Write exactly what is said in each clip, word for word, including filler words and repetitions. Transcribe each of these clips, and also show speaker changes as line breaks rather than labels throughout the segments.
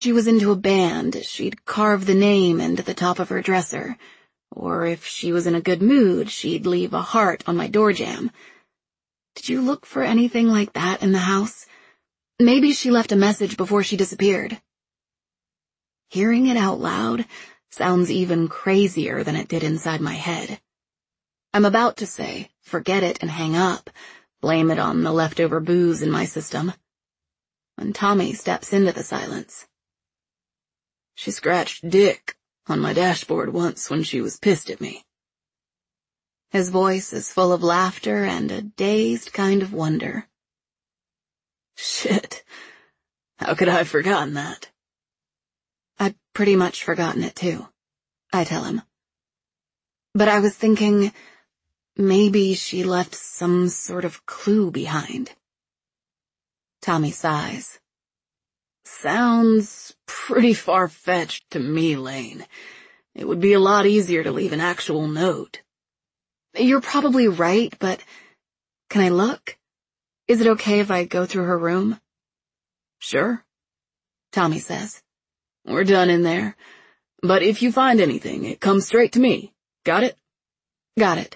she was into a band, she'd carve the name into the top of her dresser, or if she was in a good mood, she'd leave a heart on my door jamb. Did you look for anything like that in the house? Maybe she left a message before she disappeared. Hearing it out loud sounds even crazier than it did inside my head. I'm about to say, forget it and hang up, blame it on the leftover booze in my system, when Tommy steps into the silence. She scratched Dick on my dashboard once when she was pissed at me. His voice is full of laughter and a dazed kind of wonder. Shit, how could I have forgotten that? I'd pretty much forgotten it too, I tell him. But I was thinking, maybe she left some sort of clue behind. Tommy sighs. Sounds pretty far-fetched to me, Lane. It would be a lot easier to leave an actual note. You're probably right, but can I look? Is it okay if I go through her room? Sure, Tommy says. We're done in there. But if you find anything, it comes straight to me. Got it? Got it.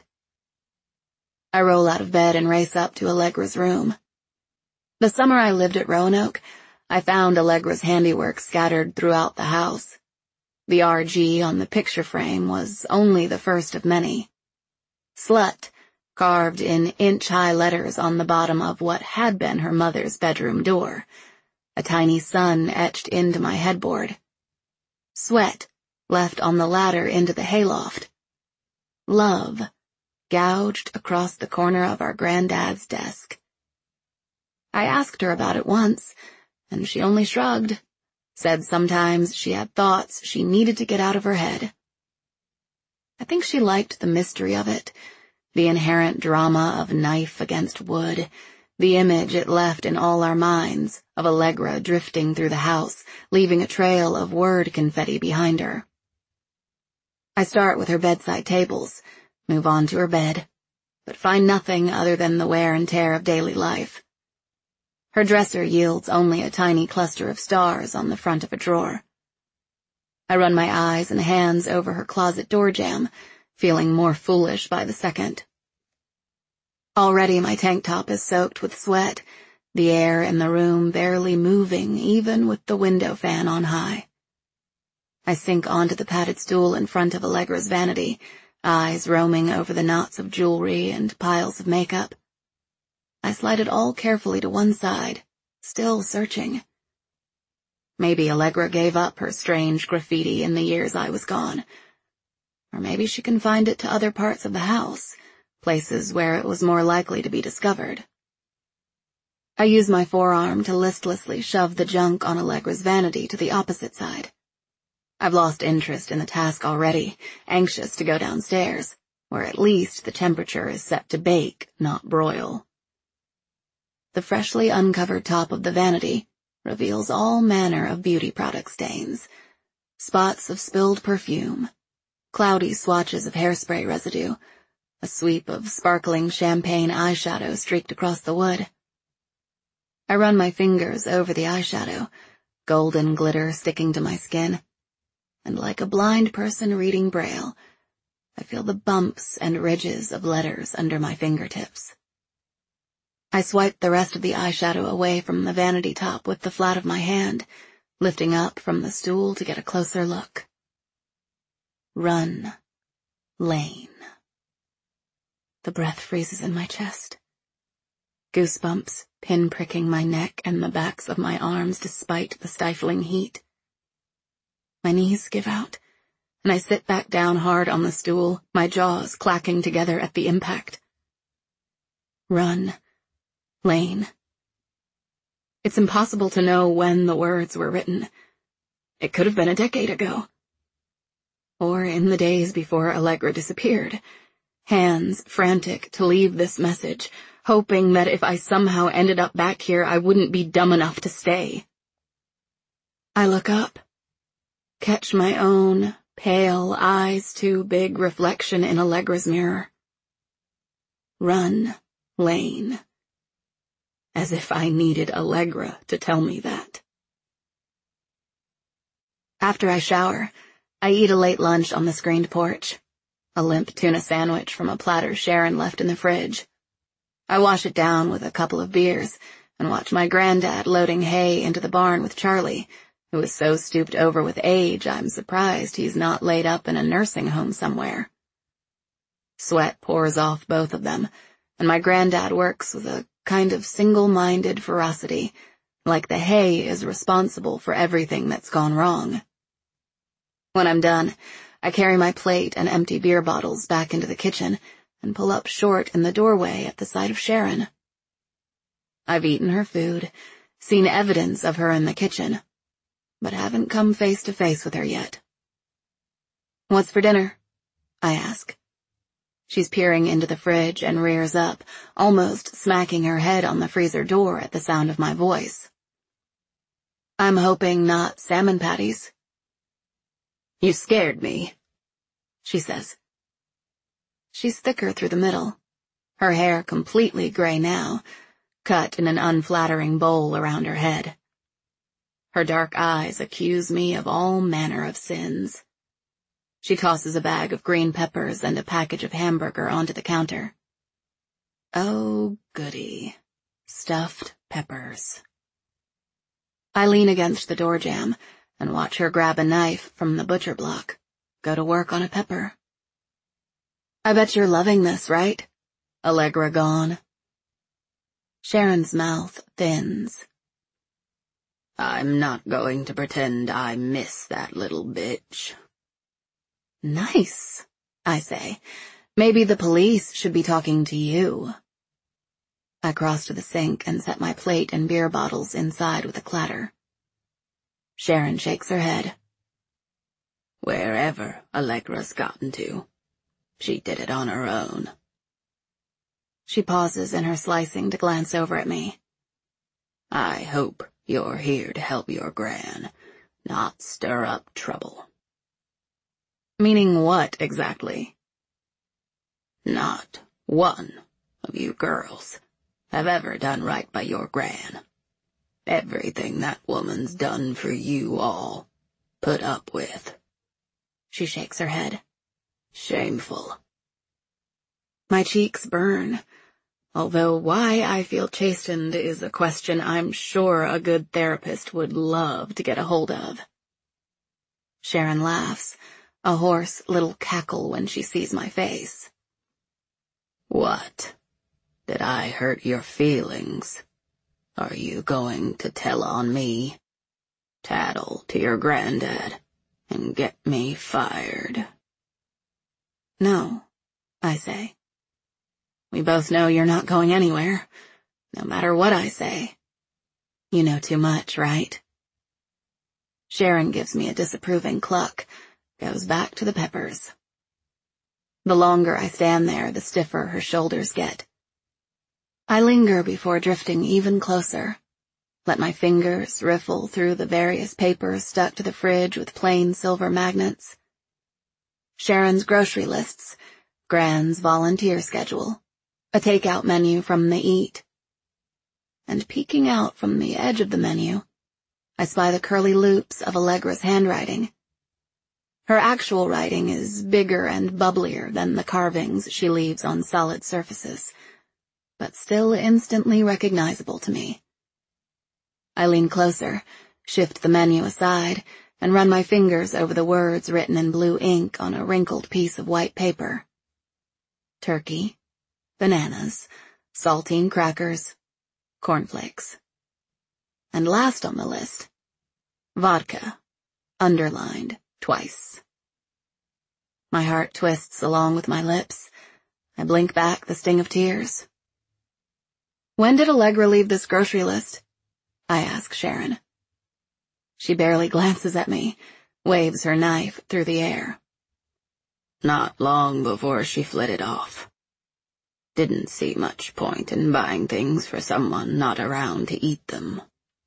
I roll out of bed and race up to Allegra's room. The summer I lived at Roanoke, I found Allegra's handiwork scattered throughout the house. The R G on the picture frame was only the first of many. Slut, carved in inch-high letters on the bottom of what had been her mother's bedroom door. A tiny sun etched into my headboard. Sweat, left on the ladder into the hayloft. Love, gouged across the corner of our granddad's desk. I asked her about it once, and she only shrugged, said sometimes she had thoughts she needed to get out of her head. I think she liked the mystery of it, the inherent drama of knife against wood, the image it left in all our minds of Allegra drifting through the house, leaving a trail of word confetti behind her. I start with her bedside tables, move on to her bed, but find nothing other than the wear and tear of daily life. Her dresser yields only a tiny cluster of stars on the front of a drawer. I run my eyes and hands over her closet door jamb, feeling more foolish by the second. Already my tank top is soaked with sweat, the air in the room barely moving even with the window fan on high. I sink onto the padded stool in front of Allegra's vanity, eyes roaming over the knots of jewelry and piles of makeup. I slide it all carefully to one side, still searching. Maybe Allegra gave up her strange graffiti in the years I was gone. Or maybe she confined it to other parts of the house, places where it was more likely to be discovered. I use my forearm to listlessly shove the junk on Allegra's vanity to the opposite side. I've lost interest in the task already, anxious to go downstairs, where at least the temperature is set to bake, not broil. The freshly uncovered top of the vanity reveals all manner of beauty product stains, spots of spilled perfume, cloudy swatches of hairspray residue, a sweep of sparkling champagne eyeshadow streaked across the wood. I run my fingers over the eyeshadow, golden glitter sticking to my skin, and like a blind person reading Braille, I feel the bumps and ridges of letters under my fingertips. I swipe the rest of the eyeshadow away from the vanity top with the flat of my hand, lifting up from the stool to get a closer look. Run, Lane. The breath freezes in my chest. Goosebumps pin-pricking my neck and the backs of my arms despite the stifling heat. My knees give out, and I sit back down hard on the stool, my jaws clacking together at the impact. Run, Lane. It's impossible to know when the words were written. It could have been a decade ago. Or in the days before Allegra disappeared, hands frantic to leave this message, hoping that if I somehow ended up back here I wouldn't be dumb enough to stay. I look up, catch my own pale, eyes-too-big reflection in Allegra's mirror. Run, Lane. As if I needed Allegra to tell me that. After I shower, I eat a late lunch on the screened porch. A limp tuna sandwich from a platter Sharon left in the fridge. I wash it down with a couple of beers and watch my granddad loading hay into the barn with Charlie, who is so stooped over with age I'm surprised he's not laid up in a nursing home somewhere. Sweat pours off both of them, and my granddad works with a kind of single-minded ferocity, like the hay is responsible for everything that's gone wrong. When I'm done, I carry my plate and empty beer bottles back into the kitchen and pull up short in the doorway at the sight of Sharon. I've eaten her food, seen evidence of her in the kitchen, but haven't come face to face with her yet. "What's for dinner?" I ask. She's peering into the fridge and rears up, almost smacking her head on the freezer door at the sound of my voice. "I'm hoping not salmon patties." "You scared me," she says. She's thicker through the middle, her hair completely gray now, cut in an unflattering bowl around her head. Her dark eyes accuse me of all manner of sins. She tosses a bag of green peppers and a package of hamburger onto the counter. Oh, goody. Stuffed peppers. I lean against the door jamb and watch her grab a knife from the butcher block, go to work on a pepper. "I bet you're loving this, right? Allegra gone." Sharon's mouth thins. "I'm not going to pretend I miss that little bitch." "Nice," I say. "Maybe the police should be talking to you." I cross to the sink and set my plate and beer bottles inside with a clatter. Sharon shakes her head. "Wherever Allegra's gotten to, she did it on her own." She pauses in her slicing to glance over at me. "I hope you're here to help your gran, not stir up trouble." "Meaning what, exactly?" "Not one of you girls have ever done right by your gran. Everything that woman's done for you all, put up with." She shakes her head. "Shameful." My cheeks burn, although why I feel chastened is a question I'm sure a good therapist would love to get a hold of. Sharon laughs, a hoarse little cackle when she sees my face. "What? Did I hurt your feelings? Are you going to tell on me? Tattle to your granddad and get me fired?" "No," I say. "We both know you're not going anywhere, no matter what I say. You know too much, right?" Sharon gives me a disapproving cluck, goes back to the peppers. The longer I stand there, the stiffer her shoulders get. I linger before drifting even closer, let my fingers riffle through the various papers stuck to the fridge with plain silver magnets. Sharon's grocery lists, Gran's volunteer schedule, a takeout menu from the Eat. And peeking out from the edge of the menu, I spy the curly loops of Allegra's handwriting. Her actual writing is bigger and bubblier than the carvings she leaves on solid surfaces, but still instantly recognizable to me. I lean closer, shift the menu aside, and run my fingers over the words written in blue ink on a wrinkled piece of white paper. Turkey, bananas, saltine crackers, cornflakes. And last on the list, vodka, underlined twice. My heart twists along with my lips. I blink back the sting of tears. "When did Allegra leave this grocery list?" I ask Sharon. She barely glances at me, waves her knife through the air. "Not long before she flitted off. Didn't see much point in buying things for someone not around to eat them."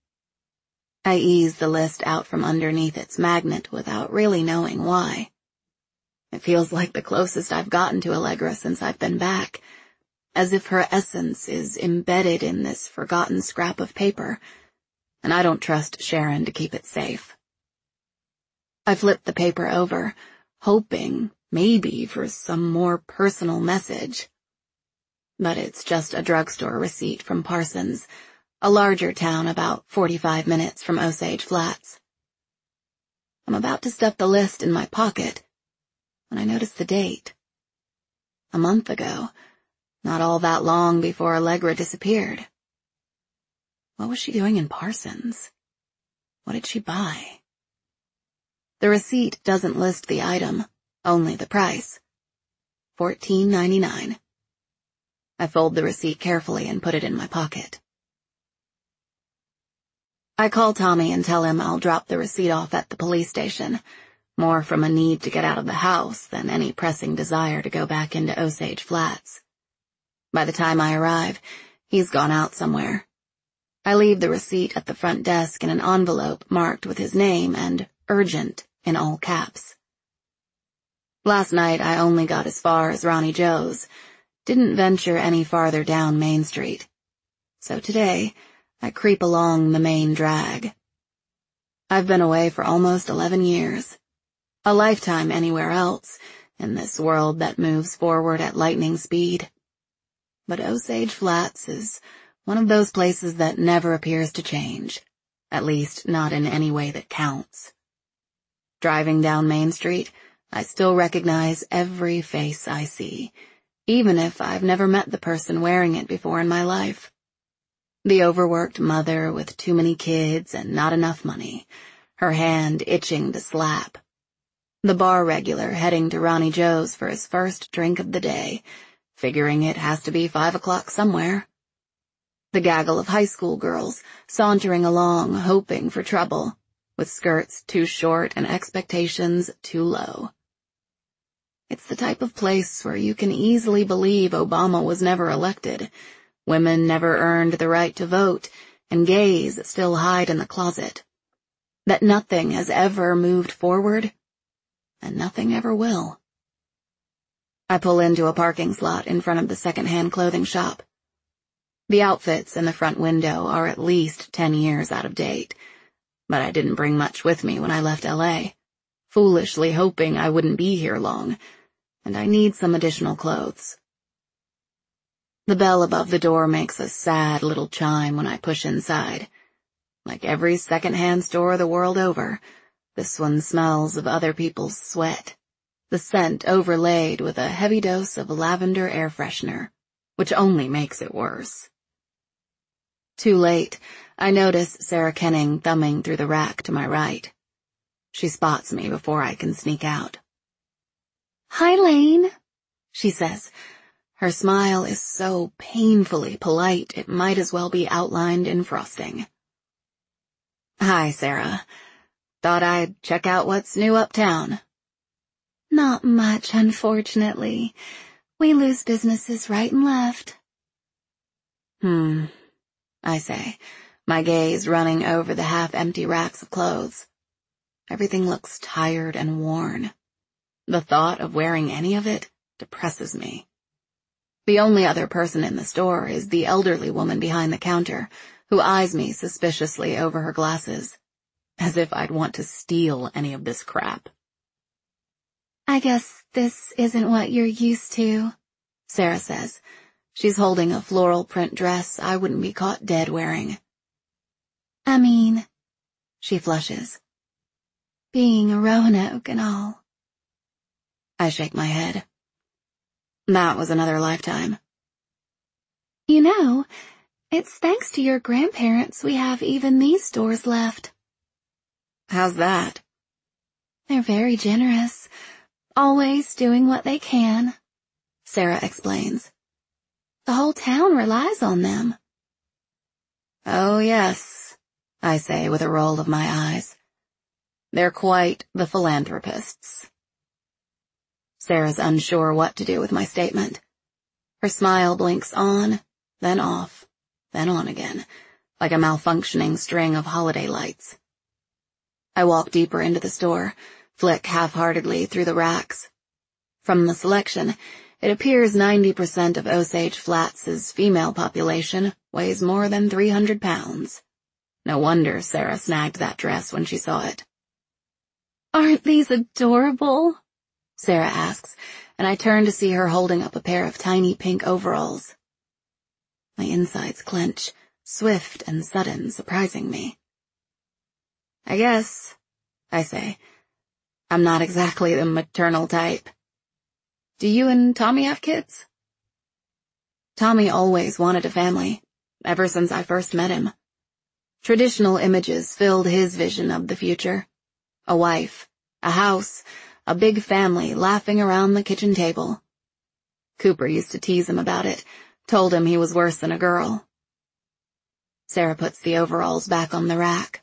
I ease the list out from underneath its magnet without really knowing why. It feels like the closest I've gotten to Allegra since I've been back, as if her essence is embedded in this forgotten scrap of paper, and I don't trust Sharon to keep it safe. I flipped the paper over, hoping maybe for some more personal message. But it's just a drugstore receipt from Parsons, a larger town about forty-five minutes from Osage Flats. I'm about to stuff the list in my pocket when I notice the date. A month ago, not all that long before Allegra disappeared. What was she doing in Parsons? What did she buy? The receipt doesn't list the item, only the price. fourteen ninety-nine. I fold the receipt carefully and put it in my pocket. I call Tommy and tell him I'll drop the receipt off at the police station, more from a need to get out of the house than any pressing desire to go back into Osage Flats. By the time I arrive, he's gone out somewhere. I leave the receipt at the front desk in an envelope marked with his name and urgent in all caps. Last night I only got as far as Ronnie Joe's, didn't venture any farther down Main Street. So today, I creep along the main drag. I've been away for almost eleven years. A lifetime anywhere else, in this world that moves forward at lightning speed. But Osage Flats is one of those places that never appears to change, at least not in any way that counts. Driving down Main Street, I still recognize every face I see, even if I've never met the person wearing it before in my life. The overworked mother with too many kids and not enough money, her hand itching to slap. The bar regular heading to Ronnie Joe's for his first drink of the day, figuring it has to be five o'clock somewhere. The gaggle of high school girls sauntering along, hoping for trouble, with skirts too short and expectations too low. It's the type of place where you can easily believe Obama was never elected, women never earned the right to vote, and gays still hide in the closet. That nothing has ever moved forward, and nothing ever will. I pull into a parking slot in front of the second-hand clothing shop. The outfits in the front window are at least ten years out of date, but I didn't bring much with me when I left L A, foolishly hoping I wouldn't be here long, and I need some additional clothes. The bell above the door makes a sad little chime when I push inside. Like every second-hand store the world over, this one smells of other people's sweat, the scent overlaid with a heavy dose of lavender air freshener, which only makes it worse. Too late, I notice Sarah Kenning thumbing through the rack to my right. She spots me before I can sneak out. "Hi, Lane," she says. Her smile is so painfully polite it might as well be outlined in frosting. "Hi, Sarah. Thought I'd check out what's new uptown." "Not much, unfortunately. We lose businesses right and left." Hmm, I say, my gaze running over the half-empty racks of clothes. Everything looks tired and worn. The thought of wearing any of it depresses me. The only other person in the store is the elderly woman behind the counter, who eyes me suspiciously over her glasses, as if I'd want to steal any of this crap. "I guess this isn't what you're used to," Sarah says. She's holding a floral print dress I wouldn't be caught dead wearing. "I mean," she flushes, "being a Roanoke and all." I shake my head. That was another lifetime. "You know, it's thanks to your grandparents we have even these stores left." "How's that?" "They're very generous, always doing what they can," Sarah explains. "The whole town relies on them." "Oh, yes," I say with a roll of my eyes. "They're quite the philanthropists." Sarah's unsure what to do with my statement. Her smile blinks on, then off, then on again, like a malfunctioning string of holiday lights. I walk deeper into the store, flick half-heartedly through the racks. From the selection, it appears ninety percent of Osage Flats' female population weighs more than three hundred pounds. No wonder Sarah snagged that dress when she saw it. "Are Aren't these adorable? Sarah asks, and I turn to see her holding up a pair of tiny pink overalls. My insides clench, swift and sudden, surprising me. I guess, I say, I'm not exactly the maternal type. Do you and Tommy have kids? Tommy always wanted a family, ever since I first met him. Traditional images filled his vision of the future. A wife, a house, a big family laughing around the kitchen table. Cooper used to tease him about it, told him he was worse than a girl. Sarah puts the overalls back on the rack.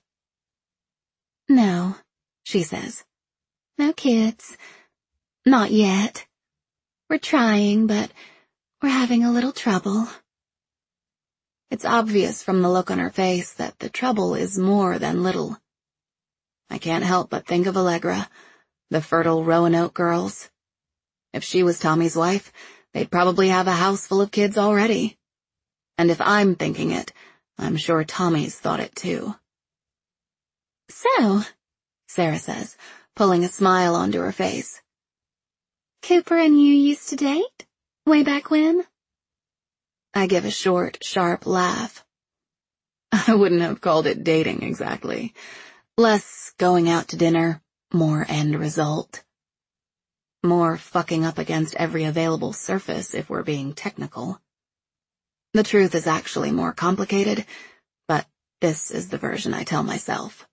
No, she says. No kids. Not yet. We're trying, but we're having a little trouble. It's obvious from the look on her face that the trouble is more than little. I can't help but think of Allegra, the fertile Roanoke girls. If she was Tommy's wife, they'd probably have a house full of kids already. And if I'm thinking it, I'm sure Tommy's thought it too. So, Sarah says, pulling a smile onto her face. Cooper and you used to date? Way back when? I give a short, sharp laugh. I wouldn't have called it dating exactly. Less going out to dinner, more end result. More fucking up against every available surface if we're being technical. The truth is actually more complicated, but this is the version I tell myself.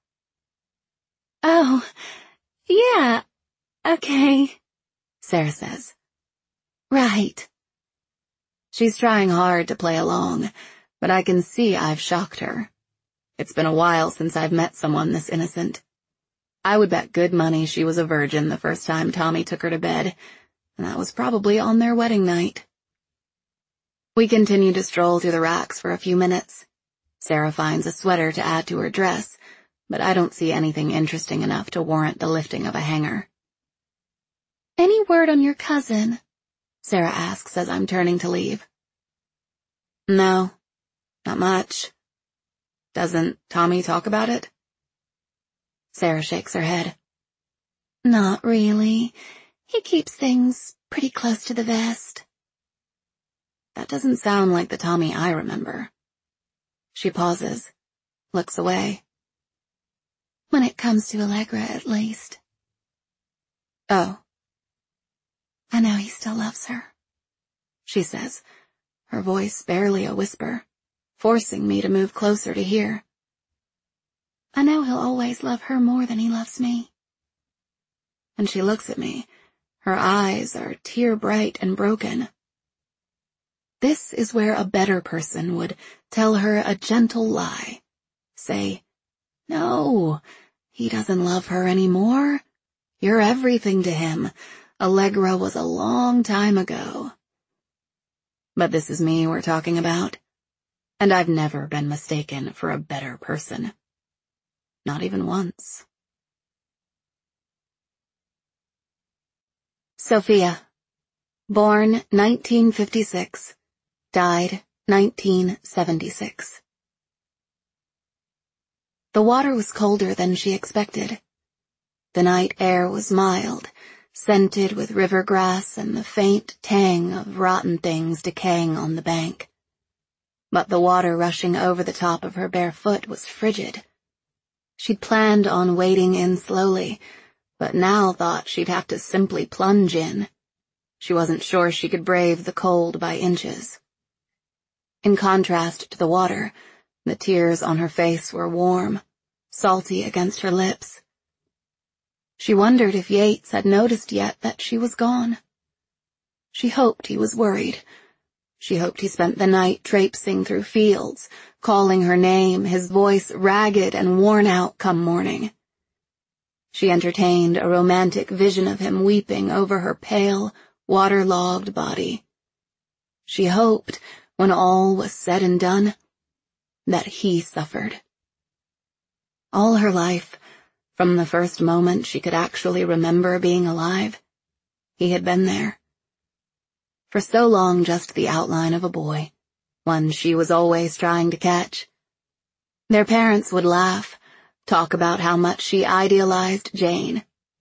Oh, yeah, okay, Sarah says. Right. She's trying hard to play along, but I can see I've shocked her. It's been a while since I've met someone this innocent. I would bet good money she was a virgin the first time Tommy took her to bed, and that was probably on their wedding night. We continue to stroll through the racks for a few minutes. Sarah finds a sweater to add to her dress, but I don't see anything interesting enough to warrant the lifting of a hanger. Any word on your cousin? Sarah asks as I'm turning to leave. No, not much. Doesn't Tommy talk about it? Sarah shakes her head. Not really. He keeps things pretty close to the vest. That doesn't sound like the Tommy I remember. She pauses, looks away. When it comes to Allegra, at least. Oh. I know he still loves her, she says, her voice barely a whisper, forcing me to move closer to hear. I know he'll always love her more than he loves me. And she looks at me. Her eyes are tear-bright and broken. This is where a better person would tell her a gentle lie. Say, no, he doesn't love her anymore. You're everything to him. Allegra was a long time ago. But this is me we're talking about, and I've never been mistaken for a better person. Not even once. Sophia. Born nineteen fifty-six. Died nineteen seventy-six. The water was colder than she expected. The night air was mild, scented with river grass and the faint tang of rotten things decaying on the bank. But the water rushing over the top of her bare foot was frigid. She'd planned on wading in slowly, but now thought she'd have to simply plunge in. She wasn't sure she could brave the cold by inches. In contrast to the water, the tears on her face were warm, salty against her lips. She wondered if Yates had noticed yet that she was gone. She hoped he was worried. She hoped he spent the night traipsing through fields, calling her name, his voice ragged and worn out come morning. She entertained a romantic vision of him weeping over her pale, waterlogged body. She hoped, when all was said and done, that he suffered. All her life, from the first moment she could actually remember being alive, he had been there. For so long just the outline of a boy, one she was always trying to catch. Their parents would laugh, talk about how much she idealized Jane.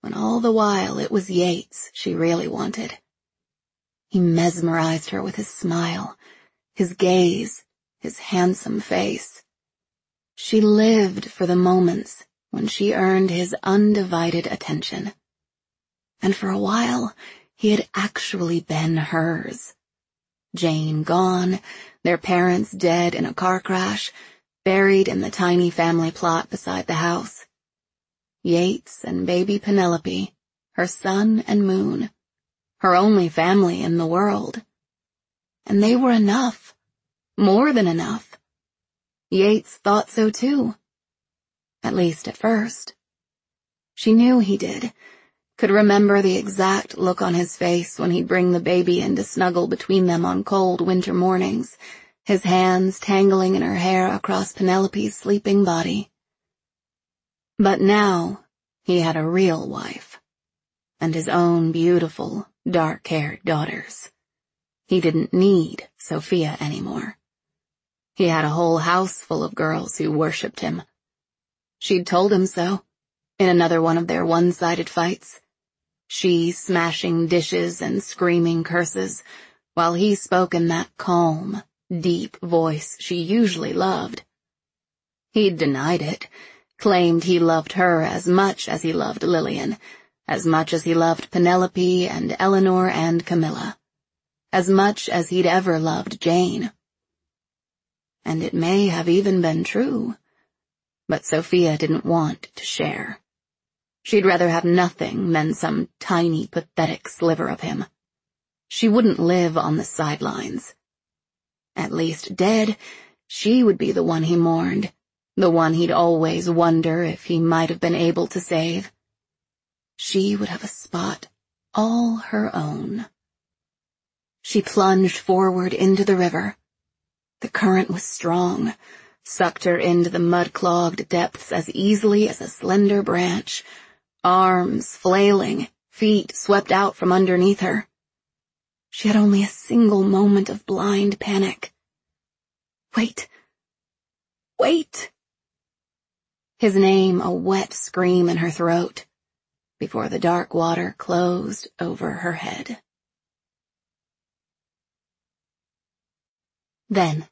when all the while it was Yates she really wanted. He mesmerized her with his smile, his gaze, his handsome face. She lived for the moments when she earned his undivided attention. And for a while, he had actually been hers. Jane gone, their parents dead in a car crash, buried in the tiny family plot beside the house. Yates and baby Penelope, her sun and moon, her only family in the world. And they were enough, more than enough. Yates thought so too. At least at first. She knew he did, could remember the exact look on his face when he'd bring the baby in to snuggle between them on cold winter mornings, his hands tangling in her hair across Penelope's sleeping body. But now he had a real wife, and his own beautiful, dark-haired daughters. He didn't need Sophia anymore. He had a whole house full of girls who worshipped him. She'd told him so, in another one of their one-sided fights. She smashing dishes and screaming curses, while he spoke in that calm, deep voice she usually loved. He'd denied it, claimed he loved her as much as he loved Lillian, as much as he loved Penelope and Eleanor and Camilla, as much as he'd ever loved Jane. And it may have even been true, but Sophia didn't want to share. She'd rather have nothing than some tiny, pathetic sliver of him. She wouldn't live on the sidelines. At least dead, she would be the one he mourned, the one he'd always wonder if he might have been able to save. She would have a spot all her own. She plunged forward into the river. The current was strong, sucked her into the mud-clogged depths as easily as a slender branch, arms flailing, feet swept out from underneath her. She had only a single moment of blind panic. Wait. Wait! His name a wet scream in her throat, before the dark water closed over her head. Then.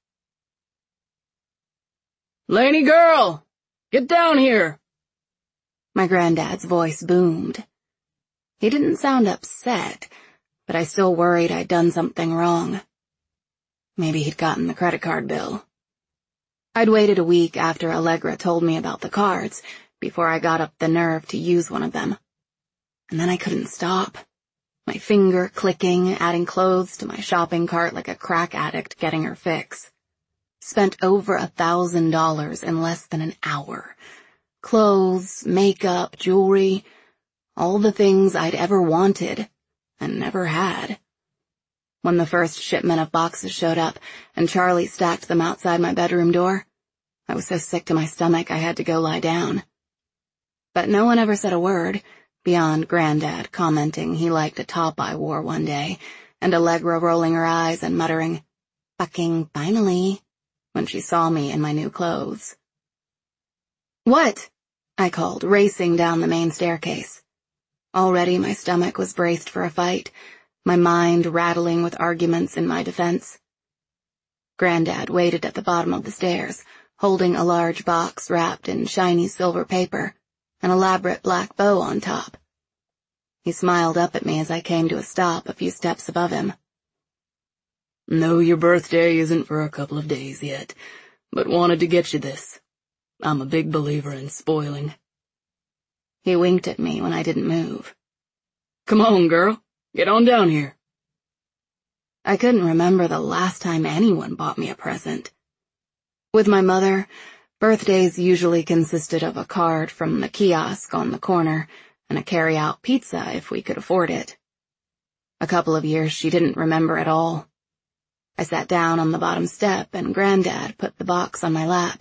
"Laney girl! Get down here!"
My granddad's voice boomed. He didn't sound upset, but I still worried I'd done something wrong. Maybe he'd gotten the credit card bill. I'd waited a week after Allegra told me about the cards before I got up the nerve to use one of them. And then I couldn't stop. My finger clicking, adding clothes to my shopping cart like a crack addict getting her fix. Spent over a thousand dollars in less than an hour. Clothes, makeup, jewelry, all the things I'd ever wanted and never had. When the first shipment of boxes showed up and Charlie stacked them outside my bedroom door, I was so sick to my stomach I had to go lie down. But no one ever said a word, beyond Granddad commenting he liked a top I wore one day, and Allegra rolling her eyes and muttering, "Fucking finally," when she saw me in my new clothes. "What?" I called, racing down the main staircase. Already my stomach was braced for a fight, my mind rattling with arguments in my defense. Granddad waited at the bottom of the stairs, holding a large box wrapped in shiny silver paper, an elaborate black bow on top. He smiled up at me as I came to a stop a few steps above him.
"Know your birthday isn't for a couple of days yet, but wanted to get you this. I'm a big believer in spoiling."
He winked at me when I didn't move.
"Come on, girl. Get on down here."
I couldn't remember the last time anyone bought me a present. With my mother, birthdays usually consisted of a card from the kiosk on the corner and a carry-out pizza if we could afford it. A couple of years she didn't remember at all. I sat down on the bottom step and Granddad put the box on my lap.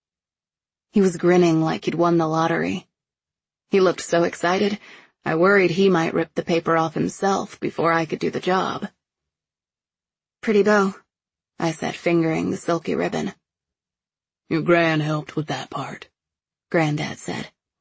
He was grinning like he'd won the lottery. He looked so excited, I worried he might rip the paper off himself before I could do the job. "Pretty bow," I said, fingering the silky ribbon.
"Your gran helped with that part,"
Granddad said.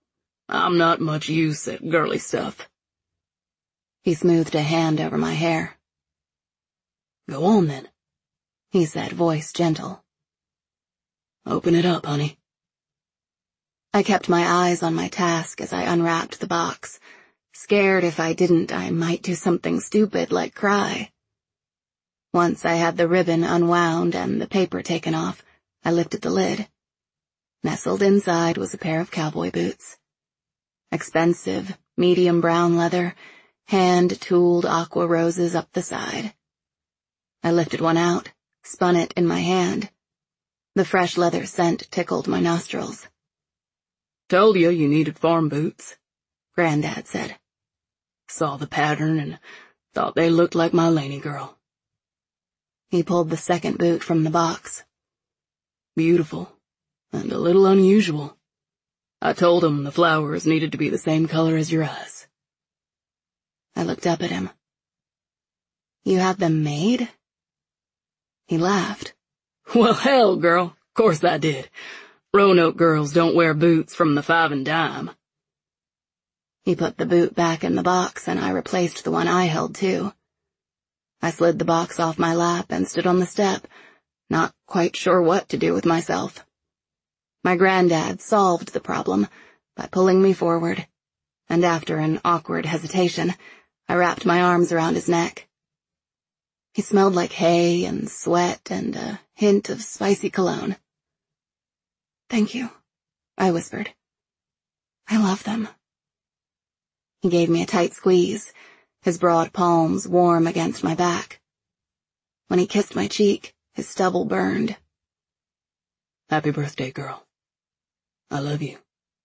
I'm not much use at girly stuff.
He smoothed a hand over my hair.
Go on then,
he said, voice gentle.
Open it up, honey.
I kept my eyes on my task as I unwrapped the box, scared if I didn't I might do something stupid like cry. Once I had the ribbon unwound and the paper taken off, I lifted the lid. Nestled inside was a pair of cowboy boots. Expensive, medium brown leather, hand-tooled aqua roses up the side. I lifted one out, spun it in my hand. The fresh leather scent tickled my nostrils.
Told you you needed farm boots,
Granddad said.
Saw the pattern and thought they looked like my Laney girl.
He pulled the second boot from the box.
Beautiful, and a little unusual. I told him the flowers needed to be the same color as your eyes.
I looked up at him. You had them made? He laughed.
Well, hell, girl, of course I did. Roanoke girls don't wear boots from the five and dime.
He put the boot back in the box and I replaced the one I held too. I slid the box off my lap and stood on the step, not quite sure what to do with myself. My granddad solved the problem by pulling me forward, and after an awkward hesitation, I wrapped my arms around his neck. He smelled like hay and sweat and a hint of spicy cologne. Thank you, I whispered. I love them. He gave me a tight squeeze, his broad palms warm against my back. When he kissed my cheek, his stubble burned.
Happy birthday, girl. I love you.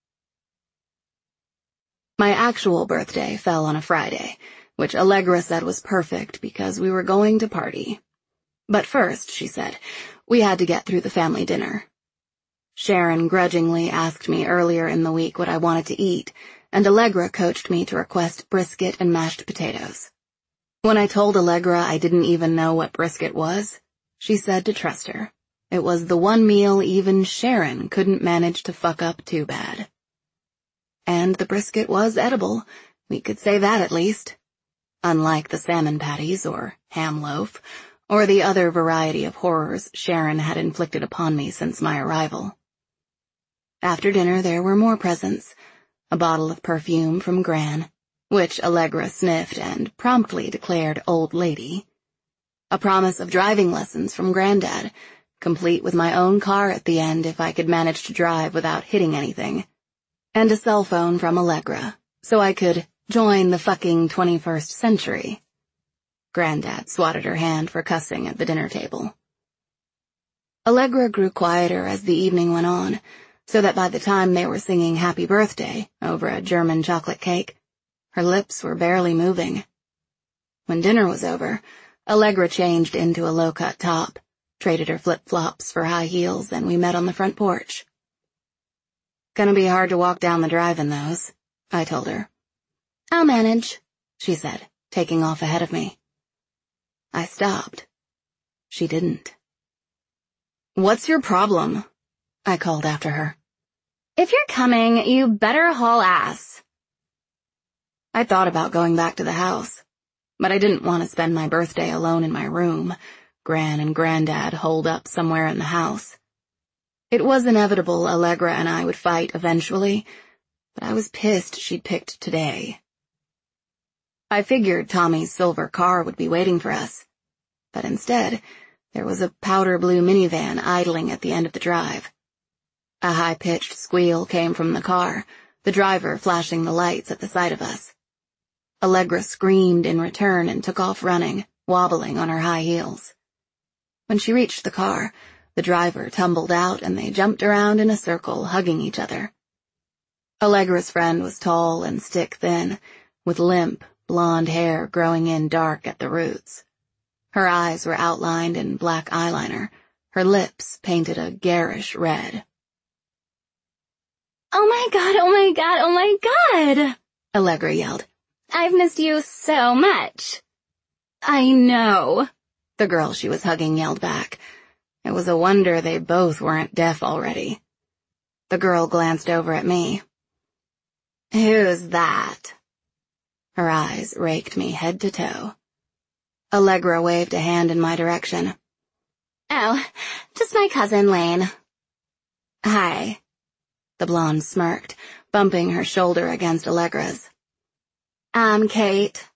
My actual birthday fell on a Friday, which Allegra said was perfect because we were going to party. But first, she said, we had to get through the family dinner. Sharon grudgingly asked me earlier in the week what I wanted to eat, and Allegra coached me to request brisket and mashed potatoes. When I told Allegra I didn't even know what brisket was, she said to trust her. It was the one meal even Sharon couldn't manage to fuck up too bad. And the brisket was edible, we could say that at least. Unlike the salmon patties or ham loaf, or the other variety of horrors Sharon had inflicted upon me since my arrival. After dinner there were more presents, a bottle of perfume from Gran, which Allegra sniffed and promptly declared old lady, a promise of driving lessons from Granddad, complete with my own car at the end if I could manage to drive without hitting anything, and a cell phone from Allegra, so I could join the fucking twenty-first century. Granddad swatted her hand for cussing at the dinner table. Allegra grew quieter as the evening went on, so that by the time they were singing Happy Birthday over a German chocolate cake, her lips were barely moving. When dinner was over, Allegra changed into a low-cut top, traded her flip-flops for high heels, and we met on the front porch. Gonna be hard to walk down the drive in those, I told her. I'll manage, she said, taking off ahead of me. I stopped. She didn't. What's your problem? I called after her. If you're coming, you better haul ass. I thought about going back to the house, but I didn't want to spend my birthday alone in my room, Gran and Granddad holed up somewhere in the house. It was inevitable Allegra and I would fight eventually, but I was pissed she'd picked today. I figured Tommy's silver car would be waiting for us, but instead, there was a powder blue minivan idling at the end of the drive. A high-pitched squeal came from the car, the driver flashing the lights at the sight of us. Allegra screamed in return and took off running, wobbling on her high heels. When she reached the car, the driver tumbled out and they jumped around in a circle, hugging each other. Allegra's friend was tall and stick-thin, with limp, blonde hair growing in dark at the roots. Her eyes were outlined in black eyeliner, her lips painted a garish red. Oh my god, oh my god, oh my god! Allegra yelled. I've missed you so much. I know, the girl she was hugging yelled back. It was a wonder they both weren't deaf already. The girl glanced over at me. Who's that? Her eyes raked me head to toe. Allegra waved a hand in my direction. Oh, just my cousin Lane. Hi. The blonde smirked, bumping her shoulder against Allegra's. I'm Kate.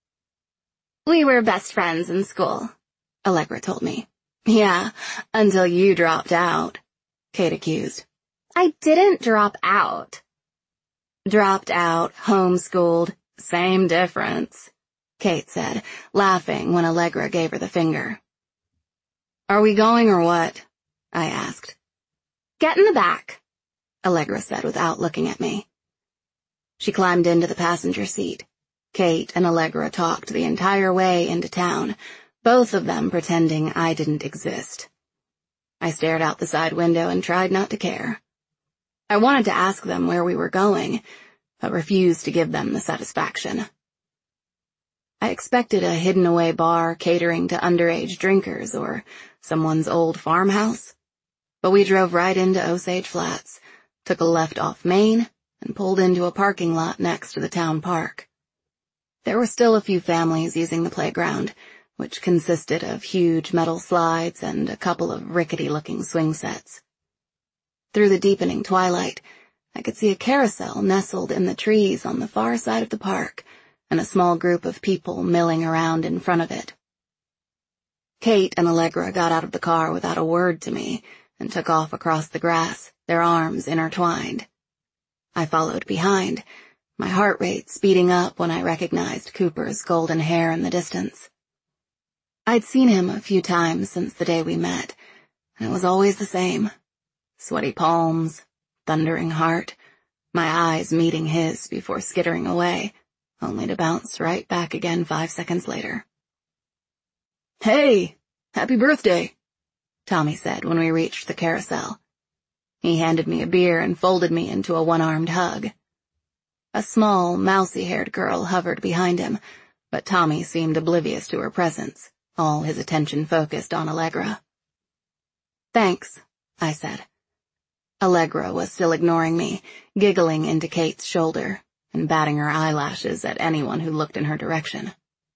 We were best friends in school, Allegra told me. Yeah, until you dropped out, Kate accused. I didn't drop out. Dropped out, homeschooled, same difference, Kate said, laughing when Allegra gave her the finger. Are we going or what? I asked. Get in the back, Allegra said without looking at me. She climbed into the passenger seat. Kate and Allegra talked the entire way into town, both of them pretending I didn't exist. I stared out the side window and tried not to care. I wanted to ask them where we were going, but refused to give them the satisfaction. I expected a hidden-away bar catering to underage drinkers or someone's old farmhouse, but we drove right into Osage Flats, took a left off Main, and pulled into a parking lot next to the town park. There were still a few families using the playground, which consisted of huge metal slides and a couple of rickety-looking swing sets. Through the deepening twilight, I could see a carousel nestled in the trees on the far side of the park, and a small group of people milling around in front of it. Kate and Allegra got out of the car without a word to me and took off across the grass, their arms intertwined. I followed behind, my heart rate speeding up when I recognized Cooper's golden hair in the distance. I'd seen him a few times since the day we met, and it was always the same. Sweaty palms, thundering heart, my eyes meeting his before skittering away, only to bounce right back again five seconds later. Hey, happy birthday, Tommy said when we reached the carousel. He handed me a beer and folded me into a one-armed hug. A small, mousy-haired girl hovered behind him, but Tommy seemed oblivious to her presence, all his attention focused on Allegra. Thanks, I said. Allegra was still ignoring me, giggling into Kate's shoulder and batting her eyelashes at anyone who looked in her direction.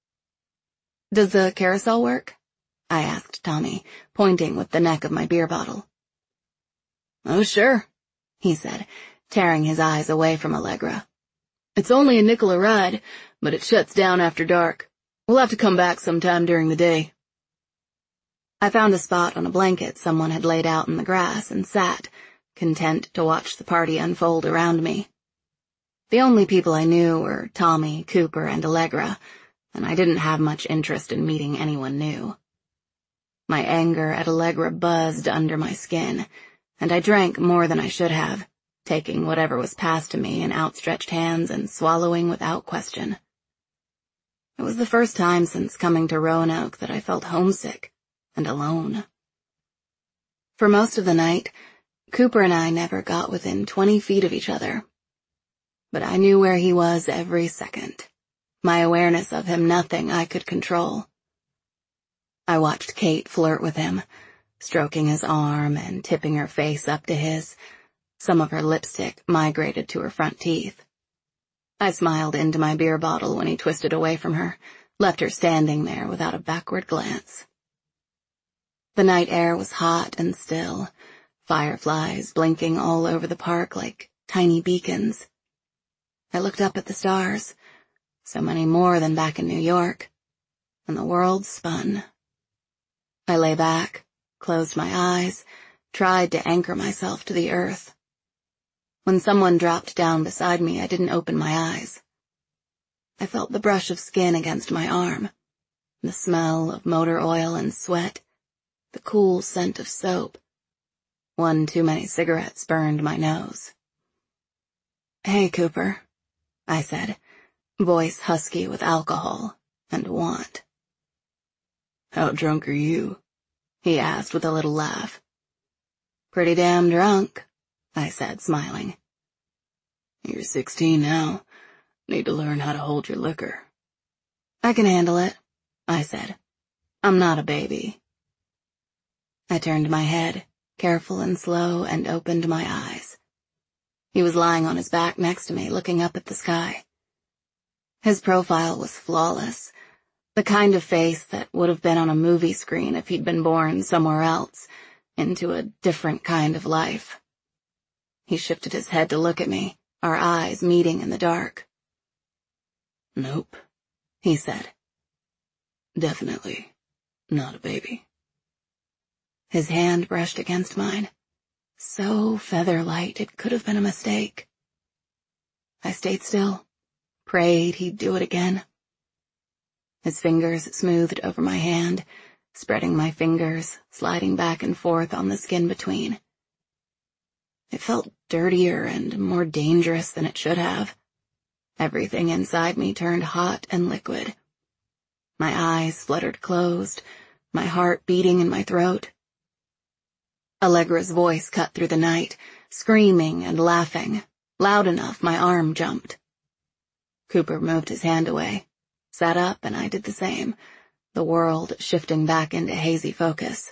Does the carousel work? I asked Tommy, pointing with the neck of my beer bottle. Oh, sure, he said, tearing his eyes away from Allegra. It's only a nickel a ride, but it shuts down after dark. We'll have to come back sometime during the day. I found a spot on a blanket someone had laid out in the grass and sat, content to watch the party unfold around me. The only people I knew were Tommy, Cooper, and Allegra, and I didn't have much interest in meeting anyone new. My anger at Allegra buzzed under my skin, and I drank more than I should have, taking whatever was passed to me in outstretched hands and swallowing without question. It was the first time since coming to Roanoke that I felt homesick and alone. For most of the night, Cooper and I never got within twenty feet of each other. But I knew where he was every second, my awareness of him nothing I could control. I watched Kate flirt with him, stroking his arm and tipping her face up to his. Some of her lipstick migrated to her front teeth. I smiled into my beer bottle when he twisted away from her, left her standing there without a backward glance. The night air was hot and still, fireflies blinking all over the park like tiny beacons. I looked up at the stars, so many more than back in New York, and the world spun. I lay back, closed my eyes, tried to anchor myself to the earth. When someone dropped down beside me, I didn't open my eyes. I felt the brush of skin against my arm, the smell of motor oil and sweat, the cool scent of soap. One too many cigarettes burned my nose. Hey, Cooper, I said, voice husky with alcohol and want. How drunk are you? He asked with a little laugh. Pretty damn drunk, I said, smiling. You're sixteen now. Need to learn how to hold your liquor. I can handle it, I said. I'm not a baby. I turned my head, careful and slow, and opened my eyes. He was lying on his back next to me, looking up at the sky. His profile was flawless, the kind of face that would have been on a movie screen if he'd been born somewhere else, into a different kind of life. He shifted his head to look at me, our eyes meeting in the dark.
"Nope,"
he said.
"Definitely not a baby."
His hand brushed against mine, so feather-light it could have been a mistake. I stayed still, prayed he'd do it again. His fingers smoothed over my hand, spreading my fingers, sliding back and forth on the skin between. It felt dirtier and more dangerous than it should have. Everything inside me turned hot and liquid. My eyes fluttered closed, my heart beating in my throat. Allegra's voice cut through the night, screaming and laughing, loud enough my arm jumped. Cooper moved his hand away, sat up, and I did the same, the world shifting back into hazy focus.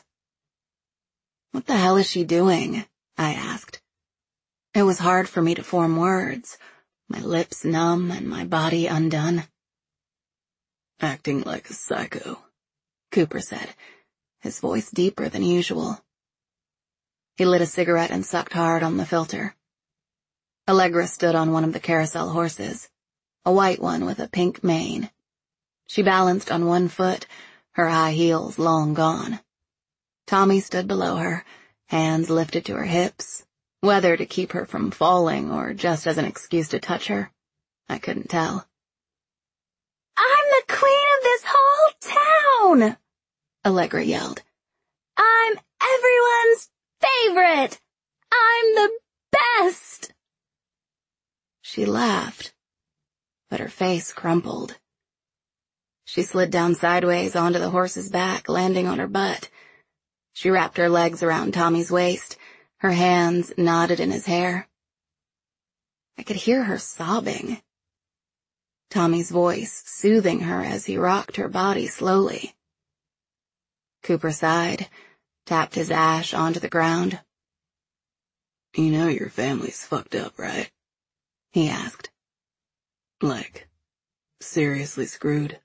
"What the hell is she doing?" I asked. It was hard for me to form words, my lips numb and my body undone.
"Acting like a psycho,"
Cooper said, his voice deeper than usual. He lit a cigarette and sucked hard on the filter. Allegra stood on one of the carousel horses, a white one with a pink mane. She balanced on one foot, her high heels long gone. Tommy stood below her, hands lifted to her hips, whether to keep her from falling or just as an excuse to touch her, I couldn't tell. "I'm the queen of this whole town!" Allegra yelled. "I'm everyone's favorite! I'm the best!" She laughed, but her face crumpled. She slid down sideways onto the horse's back, landing on her butt. She wrapped her legs around Tommy's waist, her hands knotted in his hair. I could hear her sobbing. Tommy's voice soothing her as he rocked her body slowly. Cooper sighed, tapped his ash onto the ground.
"You know your family's fucked up, right?"
he asked.
"Like, seriously screwed?"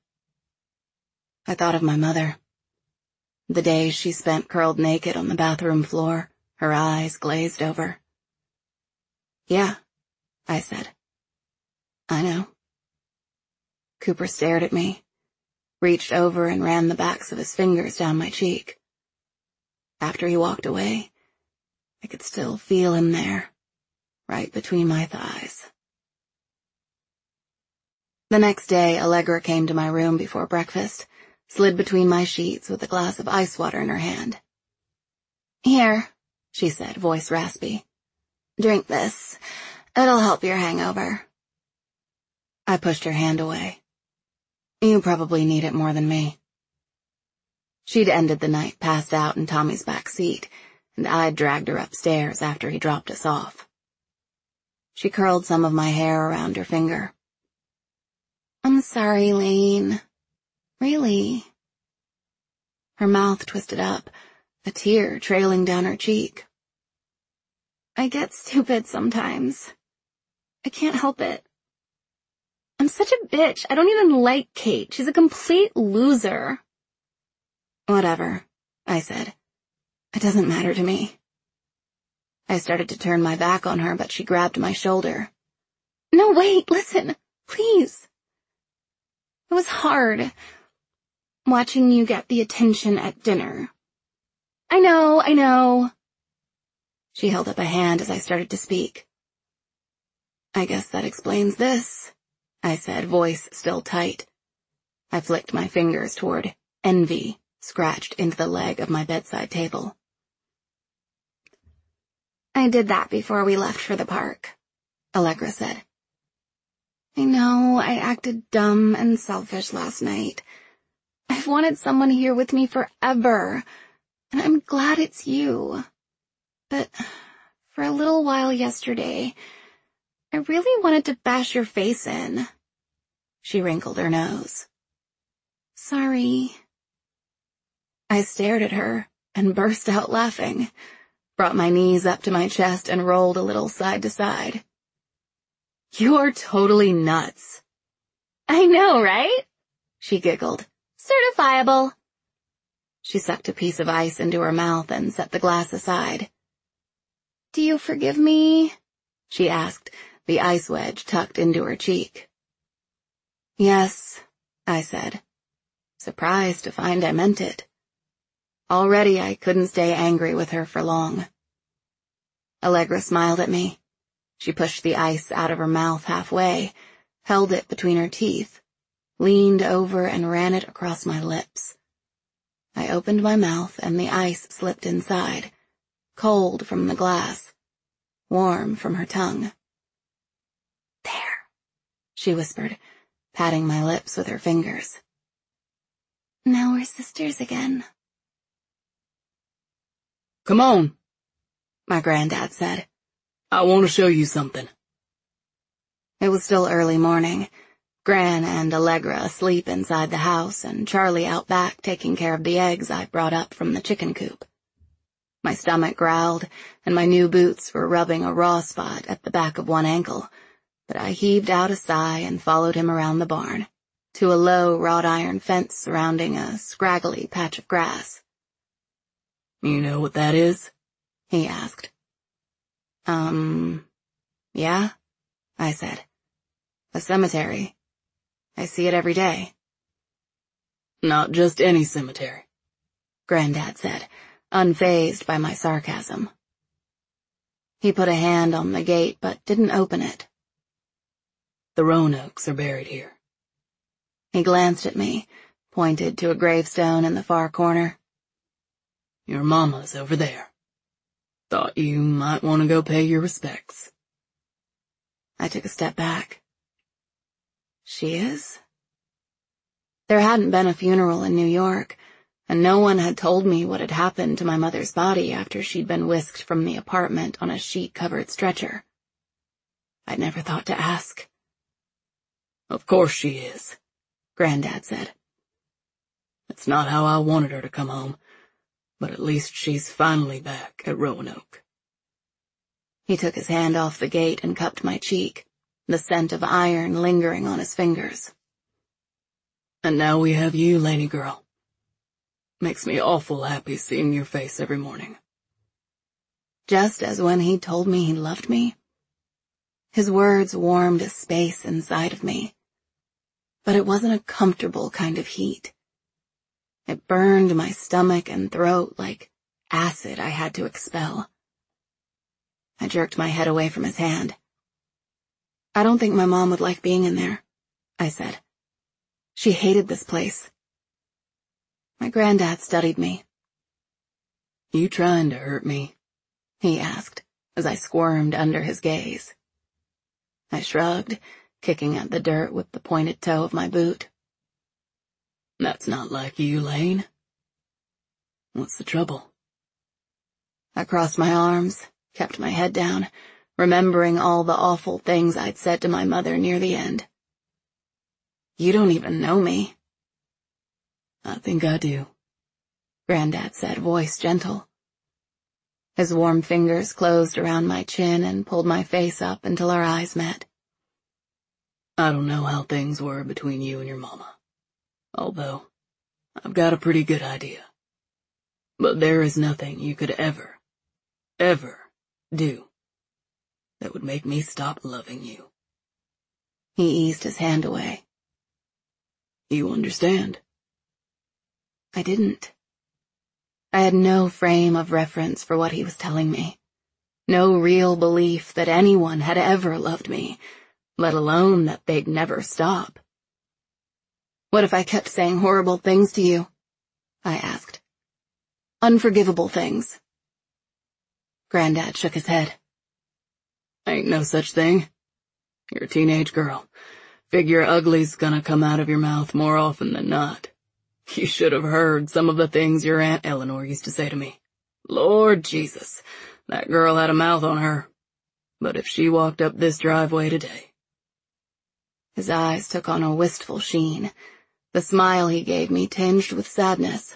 I thought of my mother. The days she spent curled naked on the bathroom floor, her eyes glazed over. "Yeah," I said. "I know." Cooper stared at me, reached over and ran the backs of his fingers down my cheek. After he walked away, I could still feel him there, right between my thighs. The next day, Allegra came to my room before breakfast, slid between my sheets with a glass of ice water in her hand. "Here," she said, voice raspy. "Drink this. It'll help your hangover." I pushed her hand away. "You probably need it more than me." She'd ended the night passed out in Tommy's back seat, and I'd dragged her upstairs after he dropped us off. She curled some of my hair around her finger. "I'm sorry, Lane. Really." Her mouth twisted up, a tear trailing down her cheek. "I get stupid sometimes. I can't help it. I'm such a bitch. I don't even like Kate. She's a complete loser." "Whatever," I said. "It doesn't matter to me." I started to turn my back on her, but she grabbed my shoulder. "No, wait, listen, please. It was hard, watching you get the attention at dinner. I know, I know." She held up a hand as I started to speak. "I guess that explains this," I said, voice still tight. I flicked my fingers toward envy, scratched into the leg of my bedside table. "I did that before we left for the park," Allegra said. "I know I acted dumb and selfish last night. I've wanted someone here with me forever, and I'm glad it's you. But for a little while yesterday, I really wanted to bash your face in." She wrinkled her nose. "Sorry." I stared at her and burst out laughing, brought my knees up to my chest and rolled a little side to side, You're totally nuts.
I know, right?
She giggled.
Certifiable.
She sucked a piece of ice into her mouth and set the glass aside.
Do you forgive me?
She asked, the ice wedge tucked into her cheek. Yes, I said, surprised to find I meant it. Already I couldn't stay angry with her for long. Allegra smiled at me. She pushed the ice out of her mouth halfway, held it between her teeth, leaned over and ran it across my lips. I opened my mouth and the ice slipped inside, cold from the glass, warm from her tongue. There, she whispered, patting my lips with her fingers.
Now we're sisters again.
Come on,
my granddad said.
I want to show you something.
It was still early morning. Gran and Allegra asleep inside the house and Charlie out back taking care of the eggs I brought up from the chicken coop. My stomach growled and my new boots were rubbing a raw spot at the back of one ankle, but I heaved out a sigh and followed him around the barn, to a low wrought iron fence surrounding a scraggly patch of grass.
You know what that is?
He asked. Um, yeah, I said. A cemetery. I see it every day.
Not just any cemetery,
Granddad said, unfazed by my sarcasm. He put a hand on the gate but didn't open it.
The Roanoks are buried here.
He glanced at me, pointed to a gravestone in the far corner.
Your mama's over there. Thought you might want to go pay your respects.
I took a step back. She is? There hadn't been a funeral in New York, and no one had told me what had happened to my mother's body after she'd been whisked from the apartment on a sheet-covered stretcher. I'd never thought to ask.
Of course she is,
Granddad said.
It's not how I wanted her to come home, but at least she's finally back at Roanoke.
He took his hand off the gate and cupped my cheek, the scent of iron lingering on his fingers.
And now we have you, Laney girl. Makes me awful happy seeing your face every morning.
Just as when he told me he loved me. His words warmed a space inside of me, but it wasn't a comfortable kind of heat. It burned my stomach and throat like acid I had to expel. I jerked my head away from his hand. I don't think my mom would like being in there, I said. She hated this place. My granddad studied me.
You trying to hurt me?
He asked, as I squirmed under his gaze. I shrugged, kicking at the dirt with the pointed toe of my boot.
That's not like you, Lane. What's the trouble?
I crossed my arms, kept my head down, remembering all the awful things I'd said to my mother near the end. You don't even know me.
I think I do,
Granddad said, voice gentle. His warm fingers closed around my chin and pulled my face up until our eyes met.
I don't know how things were between you and your mama, although I've got a pretty good idea. But there is nothing you could ever, ever do that would make me stop loving you.
He eased his hand away.
You understand?
I didn't. I had no frame of reference for what he was telling me. No real belief that anyone had ever loved me, let alone that they'd never stop. What if I kept saying horrible things to you? I asked. Unforgivable things. Granddad shook his head.
Ain't no such thing. You're a teenage girl. Figure ugly's gonna come out of your mouth more often than not. You should have heard some of the things your Aunt Eleanor used to say to me. Lord Jesus, that girl had a mouth on her. But if she walked up this driveway today.
His eyes took on a wistful sheen, the smile he gave me tinged with sadness.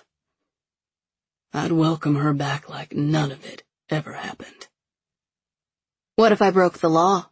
I'd welcome her back like none of it ever happened.
What if I broke the law?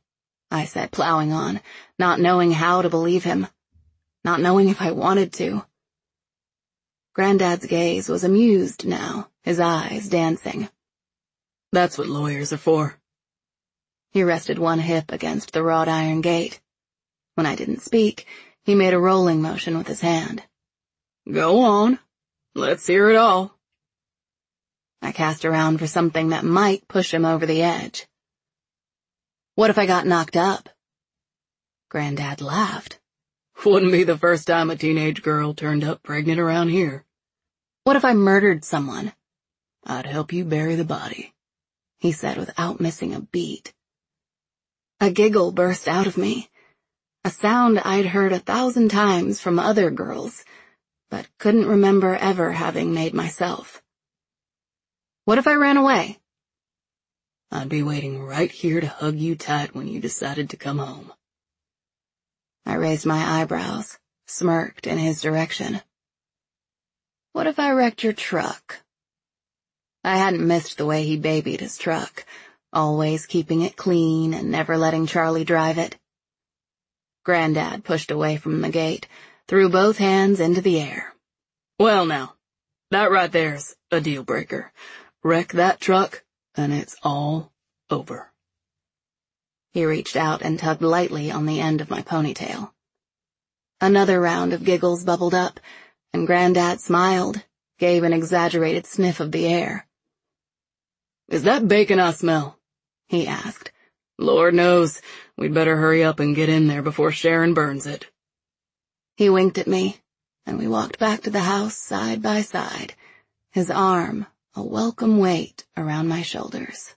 I said, plowing on, not knowing how to believe him, not knowing if I wanted to. Granddad's gaze was amused now, his eyes dancing.
That's what lawyers are for.
He rested one hip against the wrought iron gate. When I didn't speak, he made a rolling motion with his hand.
Go on. Let's hear it all.
I cast around for something that might push him over the edge. What if I got knocked up? Granddad laughed.
Wouldn't be the first time a teenage girl turned up pregnant around here.
What if I murdered someone?
I'd help you bury the body,
he said without missing a beat. A giggle burst out of me, a sound I'd heard a thousand times from other girls, but couldn't remember ever having made myself. What if I ran away?
I'd be waiting right here to hug you tight when you decided to come home.
I raised my eyebrows, smirked in his direction. What if I wrecked your truck? I hadn't missed the way he babied his truck, always keeping it clean and never letting Charlie drive it. Granddad pushed away from the gate, threw both hands into the air.
Well now, that right there's a deal breaker. Wreck that truck, and it's all over.
He reached out and tugged lightly on the end of my ponytail. Another round of giggles bubbled up, and Granddad smiled, gave an exaggerated sniff of the air.
Is that bacon I smell? He asked. Lord knows, we'd better hurry up and get in there before Sharon burns it.
He winked at me, and we walked back to the house side by side, his arm a welcome weight around my shoulders.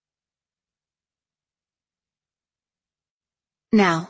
Now.